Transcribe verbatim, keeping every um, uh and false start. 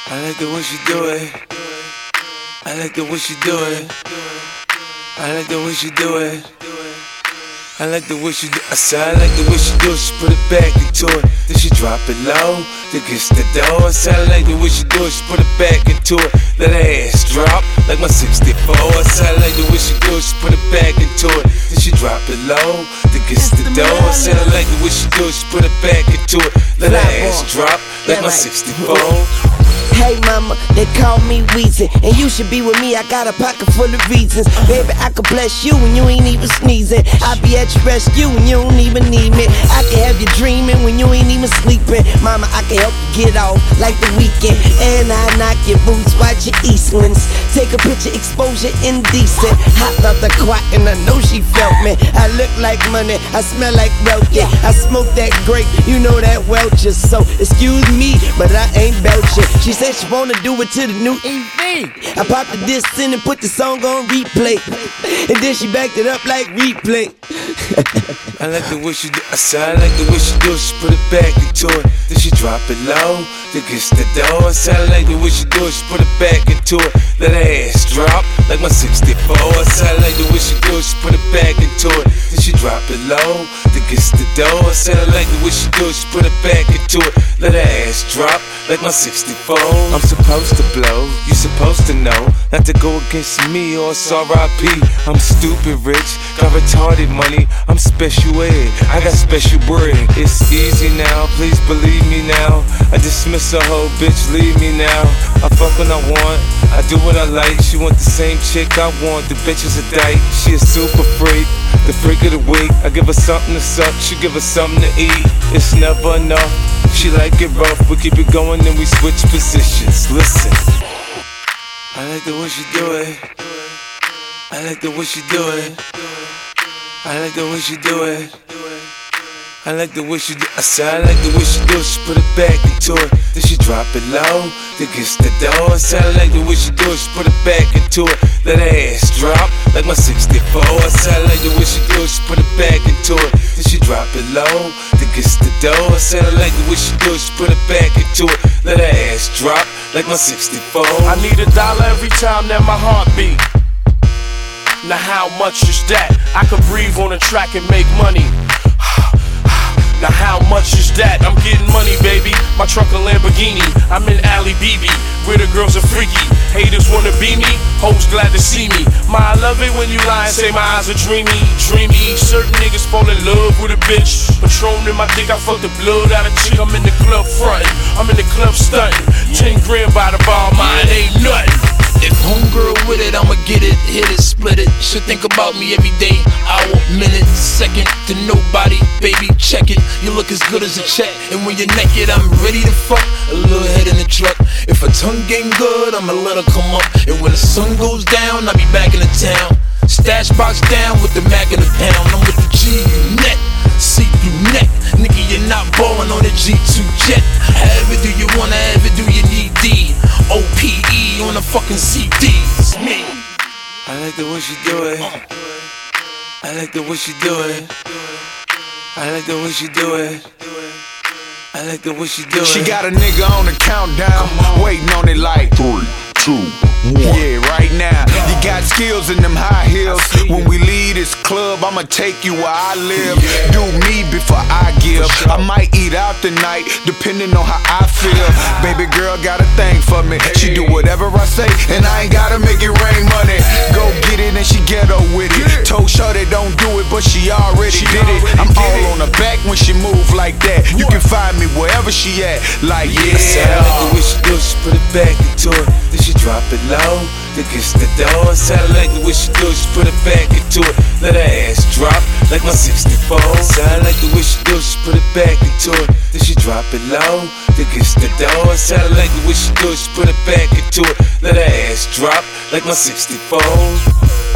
I like the way she do it. I like the way she do it. I like the way she do it. I like the way she do it. I said I like the way she do it. She put it back into it. Then she drop it low. Then gets the dough. I said I like the way she do it. She put it back into it. Let her ass drop like my sixty-four. I said I like the way she do it. She put it back into it. Then she drop it low. Then gets the dough. I said I like the way she do it. She put it back into it. Let her ass drop like my sixty-four. Hey mama, they call me Weezy, and you should be with me, I got a pocket full of reasons. Baby, I could bless you when you ain't even sneezing. I'll be at your rescue when you don't even need me. I can have you dreaming when you ain't even sleeping. Mama, I can help you get off like the weekend. And I knock your boots, watch your Eastlands. Take a picture, exposure indecent. Hot out the quack and I know she felt me. I look like money, I smell like wealth, yeah. I smoke that grape, you know that Welch's. So excuse me, but I ain't belching. She said she wanna do it to the new E V. I popped the disc in and put the song on replay, and then she backed it up like replay. I like the way she do. I said I like the way she do it. She put it back into it. Then she drop it low. Then gets the dough. I said I like the way she do it. She put it back into it. Let her ass drop like my sixty-four. I said I like the way she do it. She put it back into it. Then she drop it low. Then gets the dough. I said I like the way she do it. She put it back into it. Let her ass drop like my sixty-four. I'm supposed to blow. You supposed to know not to go against me or it's R I P. I'm stupid rich. Got retarded money. I'm special ed. I got special bread. It's easy now. Please believe me now. I dismiss a whole bitch. Leave me now. I fuck when I want. I do what I like. She want the same chick I want. The bitch is a dyke. She a super freak. The freak of the week. I give her something to suck. She give her something to eat. It's never enough. She like it rough. We keep it going and we switch positions. Listen. I like the way she do it. I like the way she do it. I like the way she do it. I like the way she do it. I said I like the way she do it. She put it back into it. Then she drop it low. Then gets the dough. I said I like the way she do it. She put it back into it. Let her ass drop like my sixty-four. I said I like the way she do it. She put it back into it. Then she drop it low. Then gets the dough. I said I like the way she do it. She put it back into it. Let her ass drop like my sixty-four. I need a dollar every time that my heart beat. Now how much is that? I could breathe on a track and make money. Now how much is that? I'm getting money, baby. My truck a Lamborghini. I'm in Ali B B, where the girls are freaky. Haters wanna be me, hoes glad to see me. My, I love it when you lie and say my eyes are dreamy, dreamy. Certain niggas fall in love with a bitch. Patron in my dick, I fuck the blood out of chick. I'm in the club frontin', I'm in the club stuntin'. Ten grand by the bar, mine ain't nothing. If homegirl with it, I'ma get it, hit it, split it. Should think about me every day, hour, minute, second to nobody, baby, check it. You look as good as a check, and when you're naked, I'm ready to fuck. A little head in the truck. If her tongue ain't good, I'ma let her come up. And when the sun goes down, I'll be back in the town. Stash box down with the Mac in the pound. I'm with the G net, see-through neck. Nigga, you're not ballin' on the G two jet. However do you wanna, however do you need D? O P E on the fucking C Ds. Me. I like the way she do it. I like the way she do it. I like the way she do it. I like the way she do it. She got a nigga on the countdown, waiting on it like three, two, one. Yeah, right now. You got skills in them high heels. When we leave this club, I'ma take you where I live. Do me before I give. I might eat out tonight, depending on how I feel. Baby girl got a thing for me. She do whatever I say, and I ain't gotta make it rain money. Go get it and she ghetto with it. Told Shorty don't do it, but she already did it. I'm all on her back when she move like that. You can find me wherever she at. Like yeah. I said I like the way she do it. She put it back into it. Then she drop it low. Then gets the dough. I said I like the way she do it. She put it back into it. Let her ass drop like my sixty-four. I said I like the way she do it. She put it back into it. Then she drop it low. Then gets the dough. I said I like the way she do it. She put it back into it. Let her ass drop like my sixty-four.